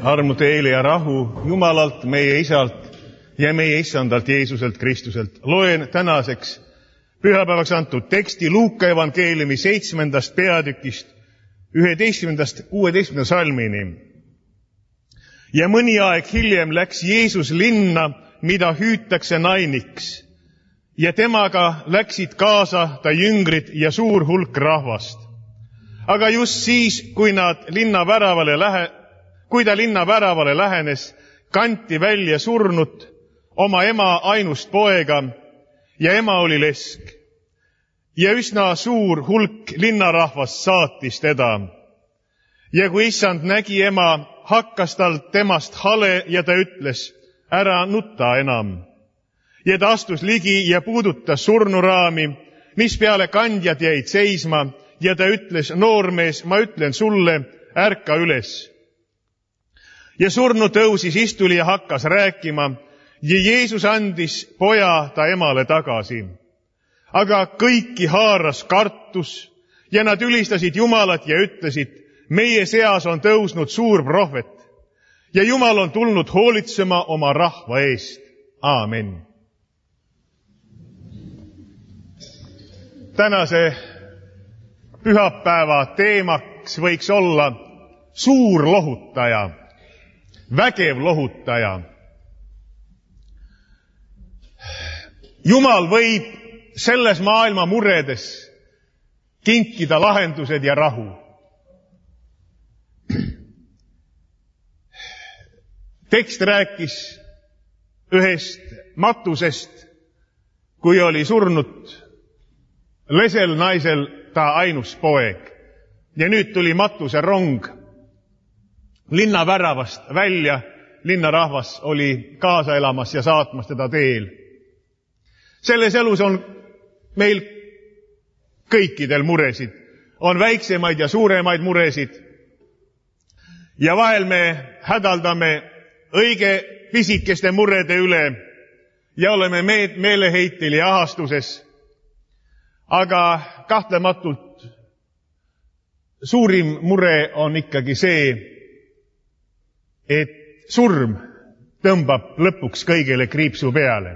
armu teile ja rahu Jumalalt, meie Isalt ja meie Issandalt Jeesuselt Kristuselt. Loen tänaseks pühapäevaks antud teksti Luuka evangeeliumi 7. peatükist 11-16 salmini. Ja mõni aeg hiljem läks Jeesus linna, mida hüütakse Nainiks, ja temaga läksid kaasa ta jüngrid ja suur hulk rahvast. Aga just siis, kui ta linna väravale lähenes, kanti välja surnut oma ema ainust poega ja ema oli lesk. Ja üsna suur hulk linnarahvast saatis teda. Ja kui Issand nägi ema, hakkas tal temast hale ja ta ütles, ära nutta enam. Ja ta astus ligi ja puudutas surnuraami, mis peale kandjad jäid seisma, ja ta ütles, noormees, ma ütlen sulle, ärka üles. Ja surnu tõusis, istuli ja hakkas rääkima, ja Jeesus andis poja ta emale tagasi. Aga kõiki haaras kartus, ja nad ülistasid Jumalat ja ütlesid, meie seas on tõusnud suur prohvet, ja Jumal on tulnud hoolitsema oma rahva eest. Aamen. Tänase pühapäeva teemaks võiks olla suur lohutaja, vägev lohutaja. Jumal võib selles maailma muredes kinkida lahendused ja rahu. Tekst rääkis ühest matusest, kui oli surnud lesel naisel ta ainus poeg. Ja nüüd tuli matuse rong linna väravast välja. Linnarahvas oli kaasa elamas ja saatmas teda teel. Selles elus on meil kõikidel muresid. On väiksemaid ja suuremaid muresid. Ja vahel me hädaldame õige pisikeste murede üle ja oleme meeleheitil ja ahastuses. Aga kahtlematult suurim mure on ikkagi see, et surm tõmbab lõpuks kõigele kriipsu peale.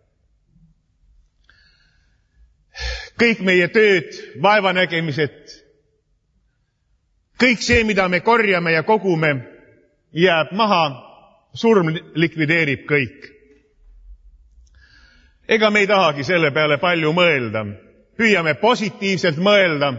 Kõik meie tööd, vaevanägemised, kõik see, mida me korjame ja kogume, jääb maha, surm likvideerib kõik. Ega me ei tahagi selle peale palju mõelda. Püüame positiivselt mõelda.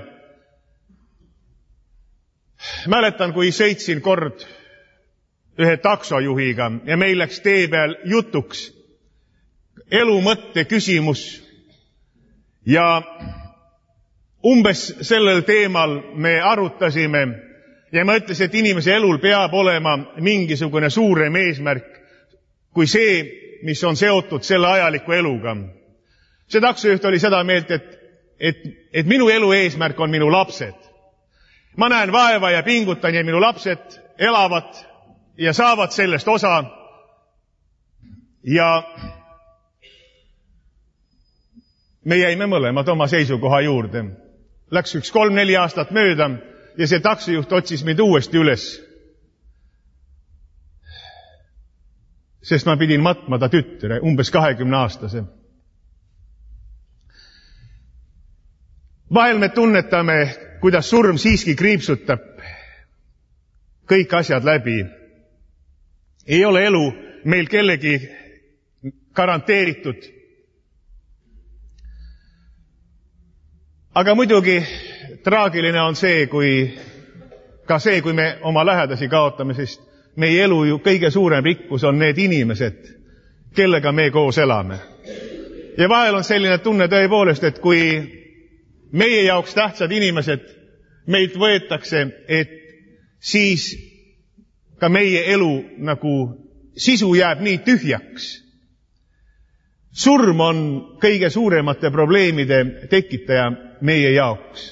Mäletan, kui sõitsin kord ühe taksojuhiga ja meil läks tee peal jutuks elu mõtte küsimus. Ja umbes sellel teemal me arutasime ja ma ütlesin, et inimese elul peab olema mingisugune suurem eesmärk kui see, mis on seotud selle ajaliku eluga. See taksojuht oli seda meelt, et minu elu eesmärk on minu lapsed. Ma näen vaeva ja pingutan ja minu lapsed elavad ja saavad sellest osa. Ja me jäime mõlemad oma seisukoha juurde. Läks 3-4 aastat mööda ja see taksojuht otsis mind uuesti üles. Sest ma pidin matma ta tütre, umbes 20-aastase. Vahel me tunnetame, kuidas surm siiski kriipsutab kõik asjad läbi. Ei ole elu meil kellegi garanteeritud. Aga muidugi traagiline on see, kui me oma lähedasi kaotame, sest meie elu ju kõige suurem rikkus on need inimesed, kellega me koos elame. Ja vahel on selline tunne tõepoolest, et kui meie jaoks tähtsad inimesed meilt võetakse, et siis ka meie elu nagu sisu jääb nii tühjaks. Surm on kõige suuremate probleemide tekitaja meie jaoks.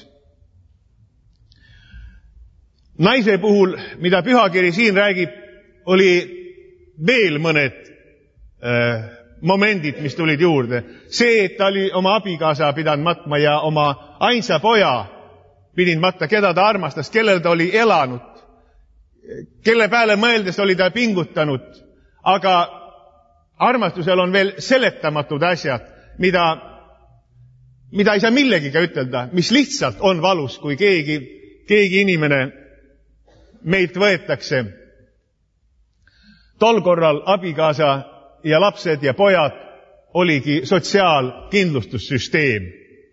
Naise puhul, mida pühakiri siin räägib, oli veel mõned momendid, mis tulid juurde. See, et ta oli oma abikaasa pidanud matma ja oma ainsa poja pidin matma, keda ta armastas, kellel ta oli elanud kelle peale mõeldes oli ta pingutanud, aga armastusel on veel seletamatud asjad, mida ei saa millegiga ütelda, mis lihtsalt on valus, kui keegi inimene meilt võetakse. Tol korral abikaasa ja lapsed ja pojad oligi sotsiaalkindlustussüsteem.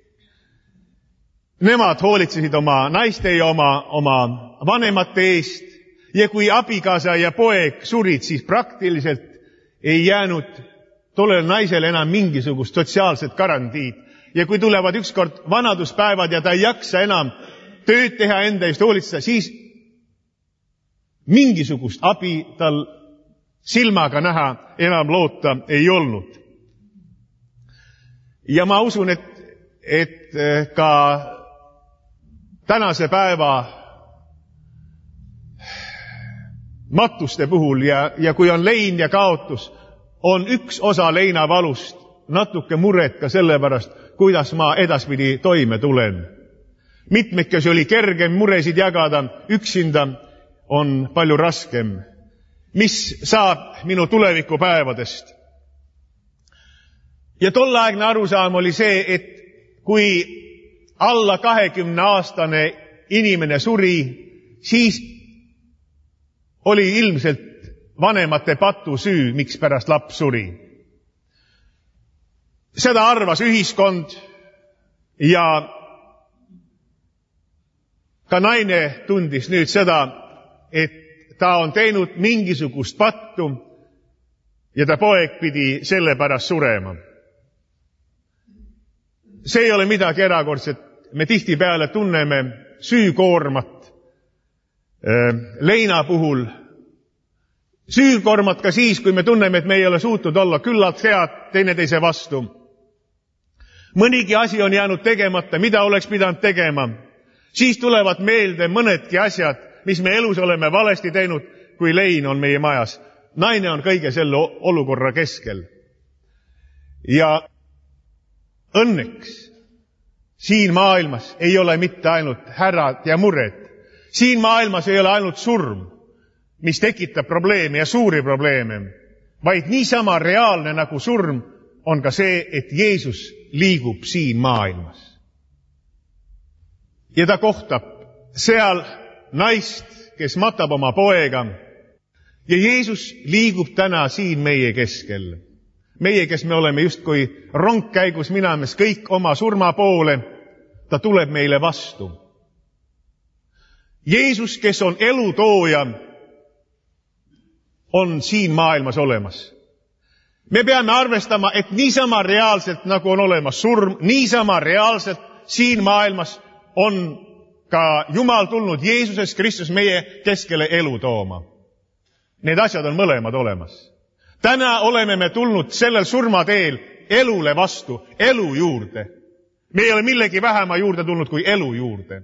Nemad hoolitsesid oma naiste ja oma vanemate eest ja kui abikaasa ja poeg surid, siis praktiliselt ei jäänud tollel naisel enam mingisugust sotsiaalset garantiid. Ja kui tulevad ükskord vanaduspäevad ja ta ei jaksa enam tööd teha, enda eest hoolitseda, siis mingisugust abi tal silmaga näha enam loota ei olnud. Ja ma usun, et ka tänase päeva matuste puhul ja kui on lein ja kaotus, on üks osa leinavalust natuke muret ka sellepärast, kuidas ma edaspidi toime tulen. Mitmekesi oli kergem muresid jagada, üksinda on palju raskem. Mis saab minu tulevikupäevadest? Ja tolleaegne arusaam oli see, et kui alla 20-aastane inimene suri, siis oli ilmselt vanemate patusüü, miks pärast laps suri. Seda arvas ühiskond ja ka naine tundis nüüd seda, et ta on teinud mingisugust pattu ja ta poeg pidi selle pärast surema. See ei ole midagi erakordset. Me tihtipeale tunneme süükoormat leina puhul. Süükoormat ka siis, kui me tunneme, et me ei ole suutnud olla küllalt head teineteise vastu. Mõnigi asi on jäänud tegemata, mida oleks pidanud tegema. Siis tulevad meelde mõnedki asjad, mis me elus oleme valesti teinud, kui lein on meie majas. Naine on kõige selle olukorra keskel. Ja õnneks siin maailmas ei ole mitte ainult härrad ja mured. Siin maailmas ei ole ainult surm, mis tekitab probleeme ja suuri probleeme, vaid niisama reaalne nagu surm on ka see, et Jeesus liigub siin maailmas. Ja ta kohtab seal naist, kes matab oma poega. Ja Jeesus liigub täna siin meie keskel. Meie, kes me oleme justkui rongkäigus minames kõik oma surma poole, ta tuleb meile vastu. Jeesus, kes on elutooja, on siin maailmas olemas. Me peame arvestama, et niisama reaalselt nagu on olemas surm, niisama reaalselt siin maailmas on ka Jumal tulnud Jeesuses Kristus meie keskele elu tooma. Need asjad on mõlemad olemas. Täna oleme me tulnud sellel surmateel elule vastu, elu juurde. Me ei ole millegi vähema juurde tulnud kui elu juurde.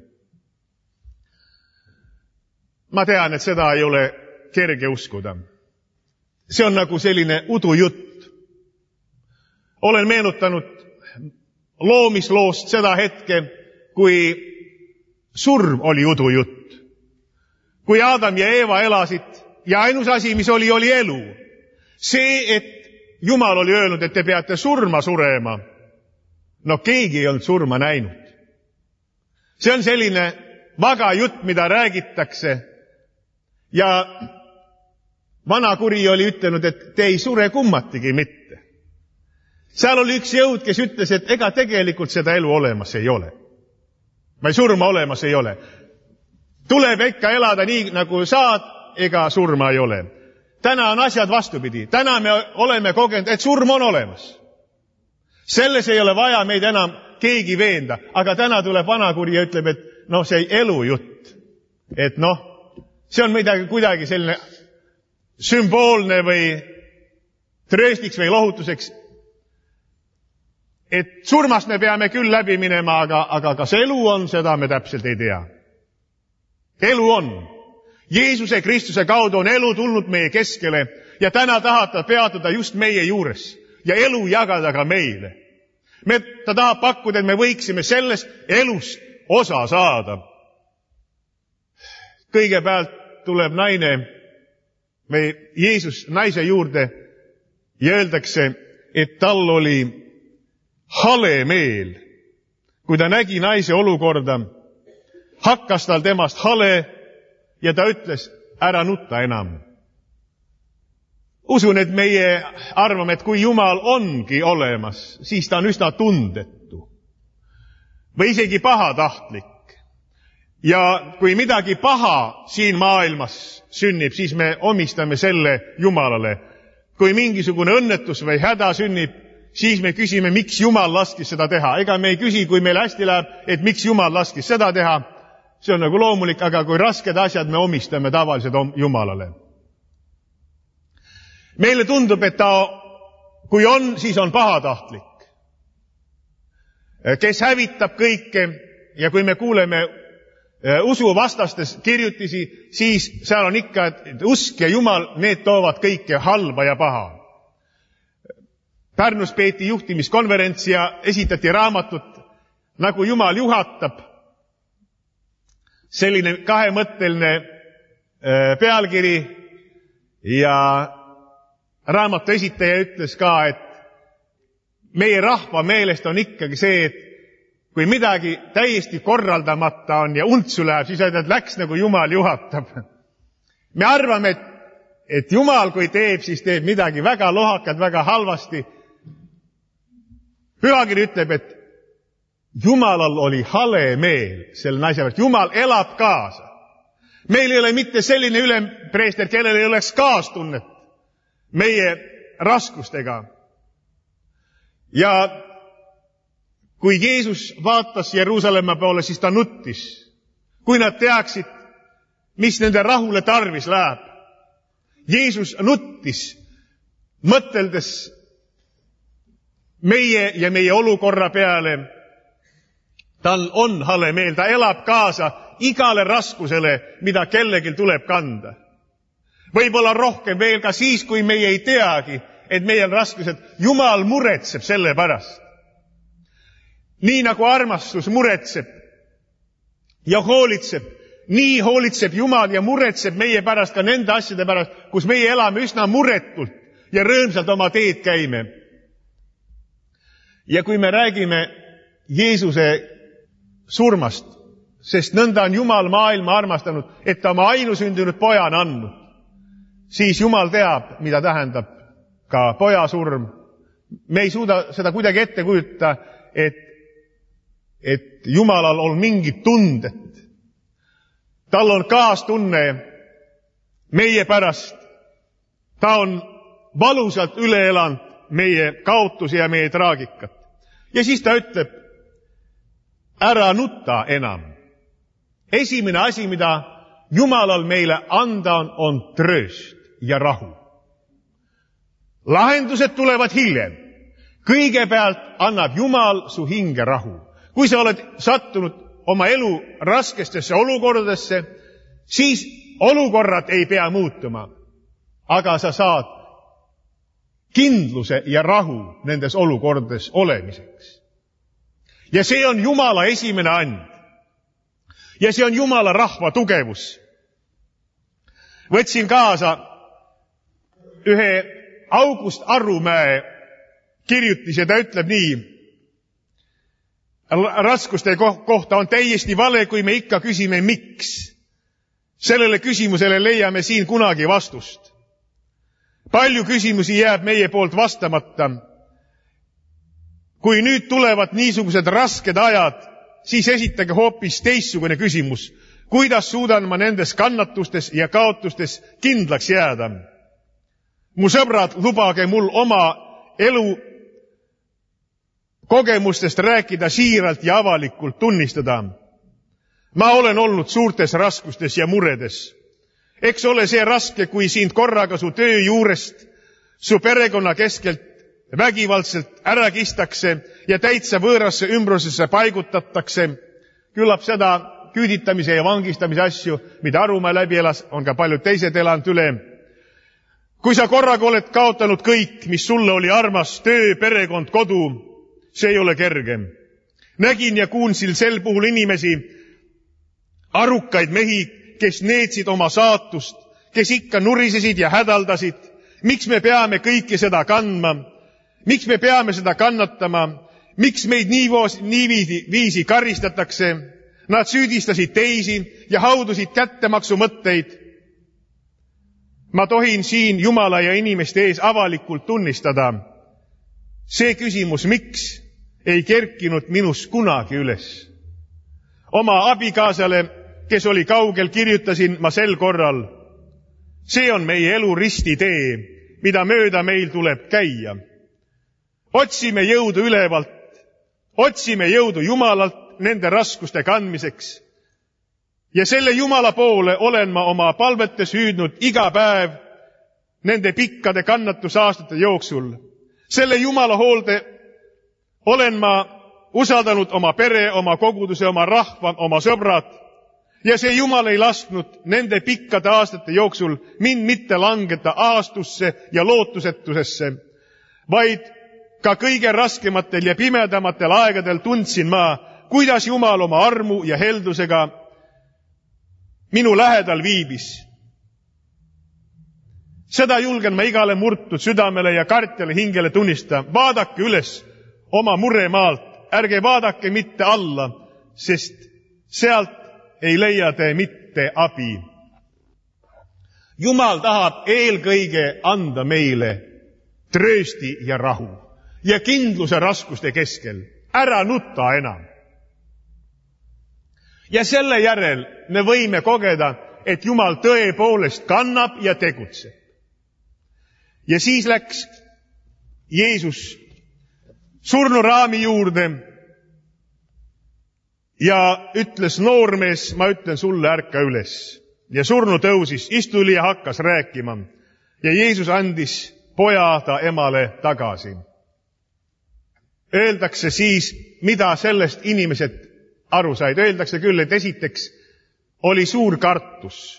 Ma tean, et seda ei ole kerge uskuda. See on nagu selline udujutt. Olen meenutanud loomisloost seda hetke, kui surm oli udujutt. Kui Adam ja Eeva elasid ja ainus asi, mis oli elu. See, et Jumal oli öelnud, et te peate surma surema. No keegi ei olnud surma näinud. See on selline vaga jutt, mida räägitakse. Ja vana kuri oli ütelnud, et te ei sure kummatigi mitte. Seal oli üks jõud, kes ütles, et ega tegelikult seda elu olemas ei ole. Vai surma olemas ei ole. Tuleb ikka elada nii, nagu saad, ega surma ei ole. Täna on asjad vastupidi. Täna me oleme kogenud, et surm on olemas. Selles ei ole vaja meid enam keegi veenda. Aga täna tuleb vanakuri ja ütleb, et see elujutt. Et see on midagi kuidagi selline sümboolne või trööstiks või lohutuseks. Et surmast me peame küll läbi minema, aga kas elu on, seda me täpselt ei tea. Elu on. Jeesuse Kristuse kaudu on elu tulnud meie keskele ja täna tahab ta peatuda just meie juures ja elu jagada ka meile. Ta tahab pakkuda, et me võiksime sellest elust osa saada. Kõigepealt tuleb naine või Jeesus naise juurde ja öeldakse, et tal oli hale meel. Kui ta nägi naise olukorda, hakkas tal temast hale ja ta ütles, ära nutta enam. Usun, et meie arvame, et kui Jumal ongi olemas, siis ta on üsna tundetu või isegi pahatahtlik. Ja kui midagi paha siin maailmas sünnib, siis me omistame selle Jumalale. Kui mingisugune õnnetus või häda sünnib, siis me küsime, miks Jumal laskis seda teha. Ega me ei küsi, kui meil hästi läheb, et miks Jumal laskis seda teha. See on nagu loomulik, aga kui rasked asjad me omistame tavaliselt Jumalale. Meile tundub, et ta, kui on, siis on pahatahtlik, kes hävitab kõike, ja kui me kuuleme usuvastastes kirjutisi, siis seal on ikka, et usk ja Jumal, need toovad kõike halba ja paha. Pärnus peeti juhtimiskonverents ja esitati raamatut, nagu Jumal juhatab, selline kahemõtteline pealkiri, ja raamatu esitaja ütles ka, et meie rahva meelest on ikkagi see, et kui midagi täiesti korraldamata on ja untsu läheb, siis öelda, et läks nagu Jumal juhatab. Me arvame, et Jumal kui teeb, siis teeb midagi väga lohakat, väga halvasti. Pühakiri ütleb, et Jumalal oli hale meel selle naise pealt. Jumal elab kaasa. Meil ei ole mitte selline ülempreester, kellel ei oleks kaastunnet meie raskustega. Ja kui Jeesus vaatas Jeruusalemma poole, siis ta nuttis. Kui nad teaksid, mis nende rahule tarvis läheb. Jeesus nuttis, mõteldes meie ja meie olukorra peale. Tal on hale meel, ta elab kaasa igale raskusele, mida kellelgi tuleb kanda. Võib-olla rohkem veel ka siis, kui meie ei teagi, et meil on raskused. Jumal muretseb selle pärast. Nii nagu armastus muretseb ja hoolitseb, nii hoolitseb Jumal ja muretseb meie pärast ka nende asjade pärast, kus meie elame üsna muretult ja rõõmsalt oma teed käime. Ja kui me räägime Jeesuse surmast, sest nõnda on Jumal maailma armastanud, et ta oma ainusündinud poja on andnud, siis Jumal teab, mida tähendab ka poja surm. Me ei suuda seda kuidagi ette kujuta, et Jumalal on mingid tunded. Tal on kaastunne meie pärast. Ta on valusalt üle elanud meie kaotusi ja meie traagikat. Ja siis ta ütleb, ära nuta enam. Esimene asi, mida Jumalal meile anda on trööst ja rahu. Lahendused tulevad hiljem. Kõigepealt annab Jumal su hinge rahu. Kui sa oled sattunud oma elu raskestesse olukordadesse, siis olukorrad ei pea muutuma, aga sa saad kindluse ja rahu nendes olukordades olemiseks. Ja see on Jumala esimene and. Ja see on Jumala rahva tugevus. Võtsin kaasa ühe August Arumäe kirjutise, ta ütleb nii, raskuste kohta on täiesti vale, kui me ikka küsime miks. Sellele küsimusele leiame siin kunagi vastust. Palju küsimusi jääb meie poolt vastamata. Kui nüüd tulevad niisugused rasked ajad, siis esitage hoopis teistsugune küsimus. Kuidas suudan ma nendes kannatustes ja kaotustes kindlaks jääda? Mu sõbrad, lubage mul oma elu kogemustest rääkida siiralt ja avalikult tunnistada. Ma olen olnud suurtes raskustes ja muredes. Eks ole see raske, kui sind korraga su töö juurest, su perekonna keskelt vägivaldselt ära kistakse ja täitsa võõrasse ümbrusesse paigutatakse. Küllap seda küüditamise ja vangistamise asju, mida Arumäe läbi elas, on ka paljud teised elanud üle. Kui sa korraga oled kaotanud kõik, mis sulle oli armas, töö, perekond, kodu, see ei ole kergem. Nägin ja kuulsin sel puhul inimesi, arukaid mehi, kes neetsid oma saatust, kes ikka nurisesid ja hädaldasid. Miks me peame kõike seda kandma? Miks me peame seda kannatama? Miks meid niiviisi karistatakse? Nad süüdistasid teisi ja haudusid kättemaksu mõtteid. Ma tohin siin Jumala ja inimeste ees avalikult tunnistada. See küsimus, miks, ei kerkinud minus kunagi üles. Oma abikaasale, kes oli kaugel, kirjutasin ma sel korral. See on meie elu ristitee, mida mööda meil tuleb käia. Otsime jõudu ülevalt, otsime jõudu Jumalalt nende raskuste kandmiseks. Ja selle Jumala poole olen ma oma palvetes hüüdnud iga päev nende pikkade kannatusaastate jooksul. Selle Jumala hoolde olen ma usaldanud oma pere, oma koguduse, oma rahva, oma sõbrad. Ja see Jumal ei lasknud nende pikkade aastate jooksul mind mitte langeda aastusse ja lootusetusesse, vaid ka kõige raskematel ja pimedamatel aegadel tundsin ma, kuidas Jumal oma armu ja heldusega minu lähedal viibis. Seda julgen ma igale murtud südamele ja kartjale hingele tunnistada. Vaadake üles oma muremaalt, ärge vaadake mitte alla, sest sealt ei leia te mitte abi. Jumal tahab eelkõige anda meile tröösti ja rahu ja kindluse raskuste keskel. Ära nuta enam. Ja selle järel me võime kogeda, et Jumal tõepoolest kannab ja tegutseb. Ja siis läks Jeesus surnuraami juurde ja ütles, noormees, ma ütlen sulle, ärka üles. Ja surnu tõusis, istuli ja hakkas rääkima. Ja Jeesus andis poja ta emale tagasi. Öeldakse siis, mida sellest inimesed aru said. Öeldakse küll, et esiteks oli suur kartus.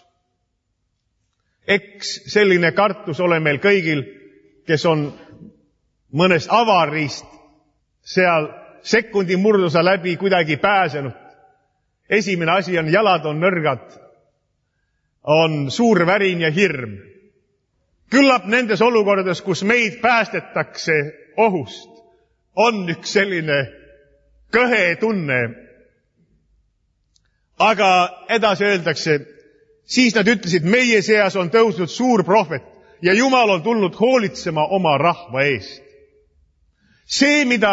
Eks selline kartus ole meil kõigil, kes on mõnest avariist seal sekundi murdusa läbi kuidagi pääsenud. Esimene asi on, jalad on nõrgad, on suur värin ja hirm. Küllap nendes olukordades, kus meid päästetakse ohust, on üks selline kõhe tunne. Aga edasi öeldakse, siis nad ütlesid, meie seas on tõusnud suur prohvet ja Jumal on tulnud hoolitsema oma rahva eest. See, mida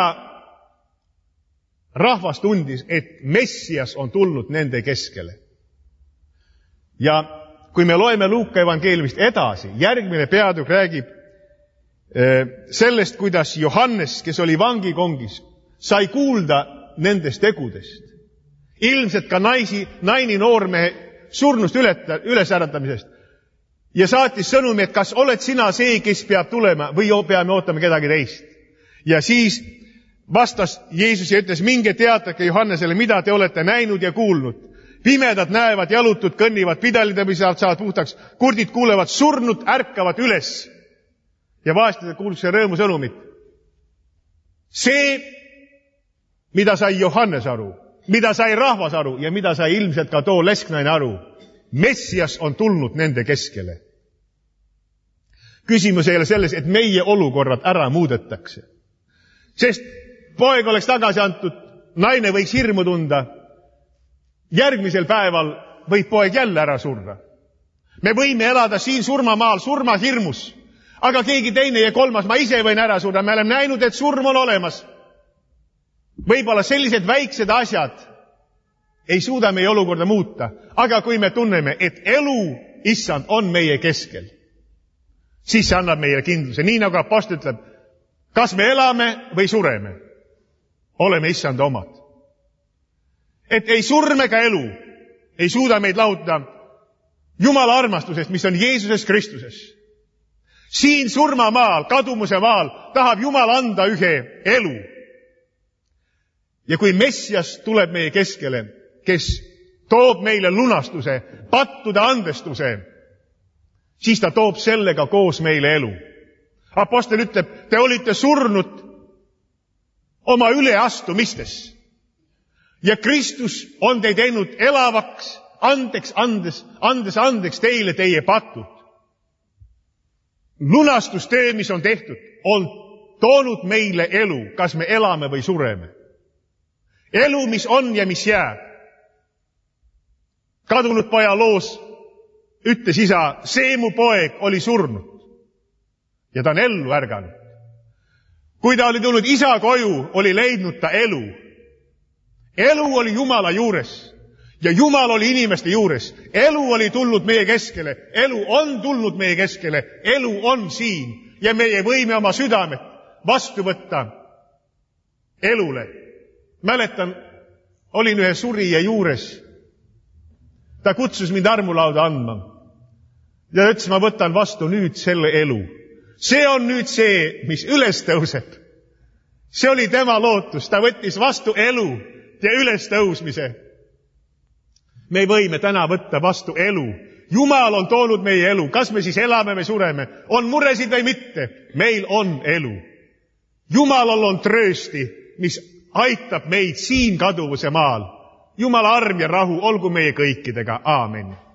rahvas tundis, et Messias on tulnud nende keskele. Ja kui me loeme Luuka evangeeliumist edasi, järgmine peatükk räägib sellest, kuidas Johannes, kes oli vangikongis, sai kuulda nendest tegudest. Ilmselt ka naini noormehe surnust ülesäratamisest. Ja saatis sõnumi, et kas oled sina see, kes peab tulema või peame ootama kedagi teist. Ja siis vastas Jeesus ja ütles, minge teatage Johannesele, mida te olete näinud ja kuulnud. Pimedad näevad, jalutud kõnnivad, pidalidamise saavad puhtaks, kurdid kuulevad, surnud ärkavad üles. Ja vaestel kuulus see rõõmu sõnumit. See, mida sai Johannes aru, mida sai rahvas aru ja mida sai ilmselt ka too lesknaine aru, Messias on tulnud nende keskele. Küsimus ei ole selles, et meie olukorrad ära muudetakse. Sest poeg oleks tagasi antud, naine võiks hirmu tunda, järgmisel päeval võib poeg jälle ära surra. Me võime elada siin surmamaal surmahirmus, aga keegi teine ja kolmas, ma ise võin ära surra. Me oleme näinud, et surm on olemas. Võib-olla sellised väiksed asjad ei suuda meie olukorda muuta, aga kui me tunneme, et elu, issand, on meie keskel, siis see annab meile kindluse. Nii nagu apostel ütleb, kas me elame või sureme, oleme issanda omad. Et ei surm ega elu ei suuda meid lahutada Jumala armastusest, mis on Jeesuses Kristuses. Siin surmamaal, kadumuse maal tahab Jumal anda ühe elu. Ja kui Messias tuleb meie keskele, kes toob meile lunastuse, pattude andestuse, siis ta toob sellega koos meile elu. Apostel ütleb, te olite surnud oma üleastumistes ja Kristus on teid teinud elavaks andes andeks teile teie patud. Lunastustöö, mis on tehtud, on toonud meile elu, kas me elame või sureme. Elu, mis on ja mis jääb. Kadunud poja loos ütles isa, see mu poeg oli surnud. Ja ta on ellu ärganud. Kui ta oli tulnud isa koju, oli leidnud ta elu. Elu oli Jumala juures ja Jumal oli inimeste juures. Elu oli tulnud meie keskele, elu on tulnud meie keskele, elu on siin ja meie võime oma südamet vastu võtta elule. Mäletan, olin ühe surija juures. Ta kutsus mind armulauda andma ja ütles, ma võtan vastu nüüd selle elu. See on nüüd see, mis üles tõuseb. See oli tema lootus. Ta võttis vastu elu ja üles tõusmise. Me võime täna võtta vastu elu. Jumal on toonud meie elu. Kas me siis elame või sureme? On muresid või mitte? Meil on elu. Jumalal on tröösti, mis aitab meid siin kaduvuse maal. Jumala arm ja rahu olgu meie kõikidega. Aamen.